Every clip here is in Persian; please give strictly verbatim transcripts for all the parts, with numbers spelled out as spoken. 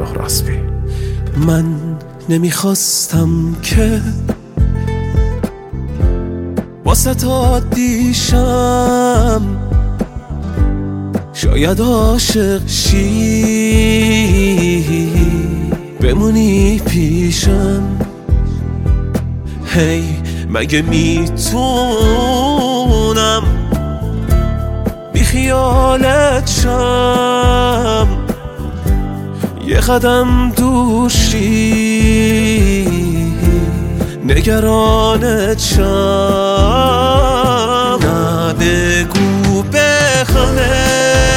الله راسبی. من نمیخواستم که واسه تا دیشم شاید عاشق شی بمونی پیشم. هی مگه میتونم بی خیالت شم یه قدم دور شی نگرانت شم. نه بگو بخمه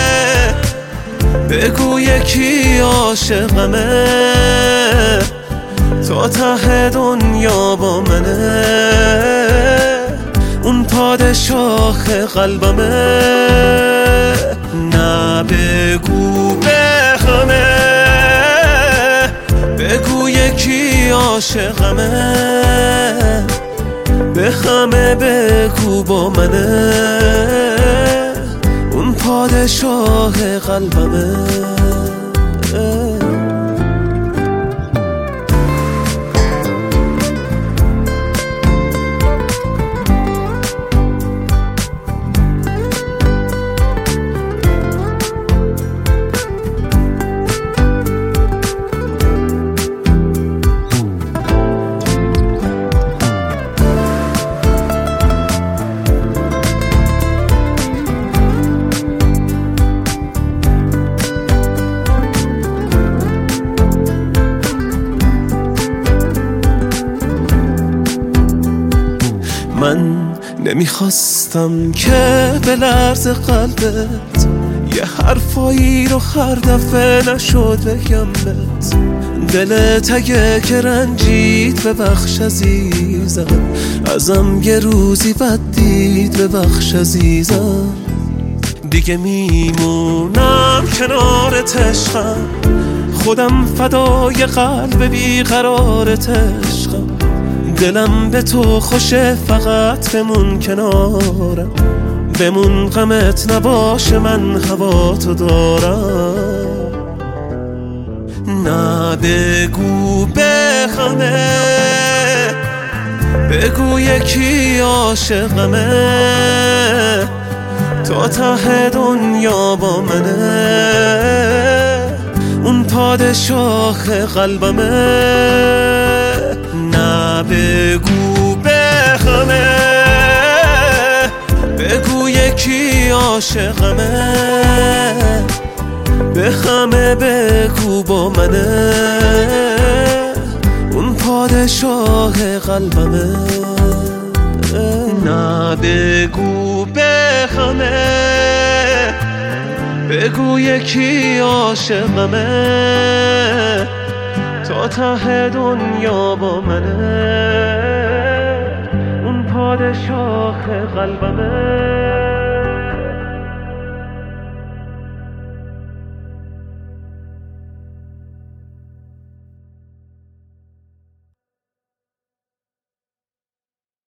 بگو یکی عاشقمه تا ته دنیا با منه اون پادشاه قلبمه. نه بگو بخمه بگو یکی عاشقمه بخمه بگو با منه اون پادشاه قلبمه. من نمیخواستم که به لرز قلبت یه حرفایی رو هر دفعه نشد بگمت. دلت اگه که رنجید ببخش عزیزم ازم یه روزی بد دید ببخش عزیزم. دیگه میمونم کنارت عشقم خودم فدای قلب بیقرارت عشقم. دلم به تو خوشه فقط بمون کنارم بمون غمت نباشه من هوا تو دارم. نه بگو بخمه بگو یکی عاشقمه تا ته دنیا با منه اون پادشاه قلبمه. نه بگو بخمه بگو یکی عاشقمه بخمه بگو با منه اون پادشاه قلبمه. نه بگو بخمه بگو یکی عاشقمه تا ته دنیا با منه اون پادشاه قلبمه.